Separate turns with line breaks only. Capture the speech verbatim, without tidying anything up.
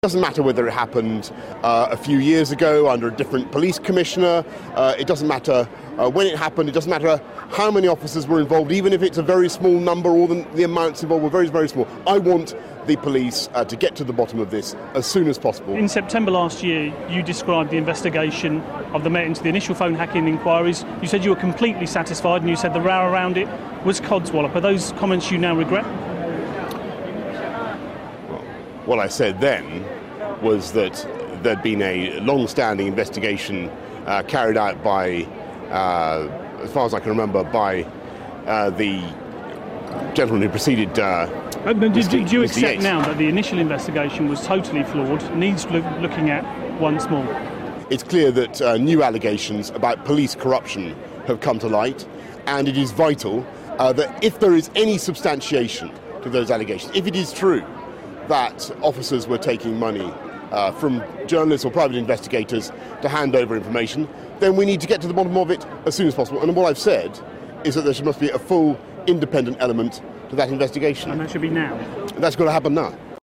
It doesn't matter whether it happened uh, a few years ago under a different police commissioner. Uh, it doesn't matter uh, when it happened. It doesn't matter how many officers were involved, even if it's a very small number or the, the amounts involved were very, very small. I want the police uh, to get to the bottom of this as soon as possible.
In September last year, you described the investigation of the Met into the initial phone hacking inquiries. You said you were completely satisfied, and you said the row around it was codswallop. Are those comments you now regret?
What I said then was that there'd been a long-standing investigation uh, carried out by, uh, as far as I can remember, by uh, the gentleman who preceded uh,
uh, do,
Mister
do, do you
Mister
accept
Yates.
now that the initial investigation was totally flawed, needs look, looking at once more?
It's clear that uh, new allegations about police corruption have come to light, and it is vital uh, that if there is any substantiation to those allegations, if it is true that officers were taking money uh, from journalists or private investigators to hand over information, then we need to get to the bottom of it as soon as possible. And what I've said is that there must be a full independent element to that investigation.
And that should be now.
That's got to happen now.